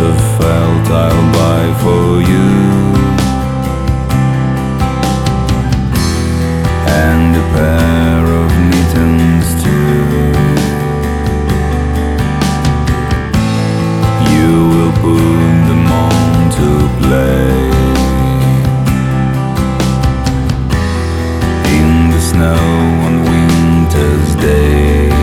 of felt I'll buy for you, and a pair of mittens too. You will put them on to play in the snow on winter's day.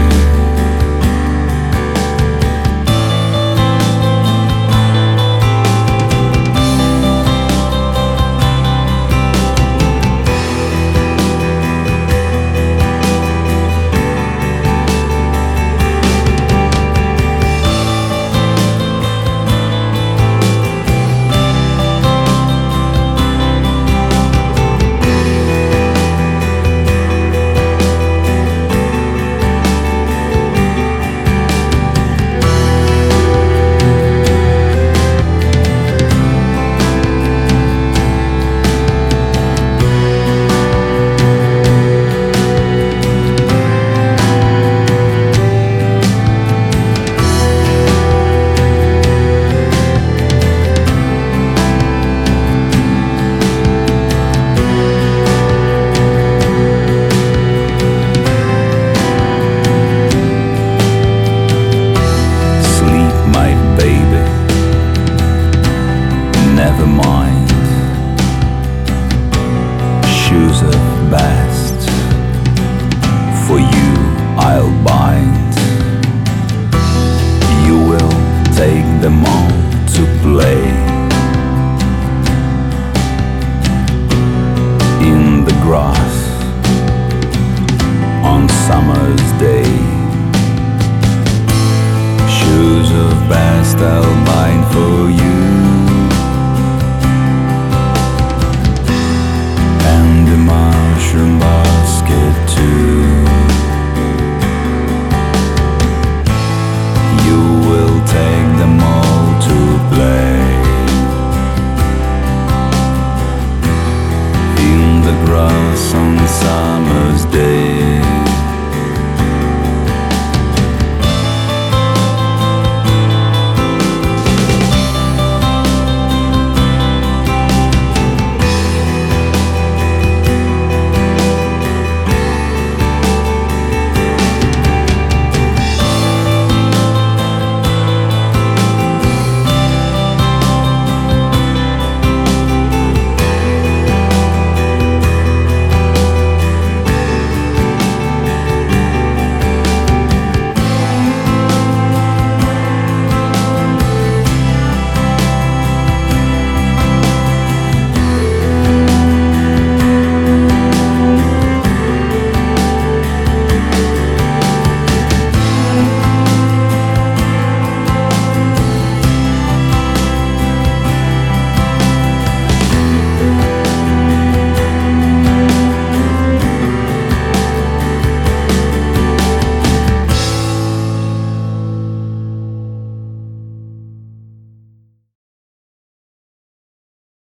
Never mind, shoes of best, for you I'll bind. You will take them on to play in the grass on summer's day. Shoes of best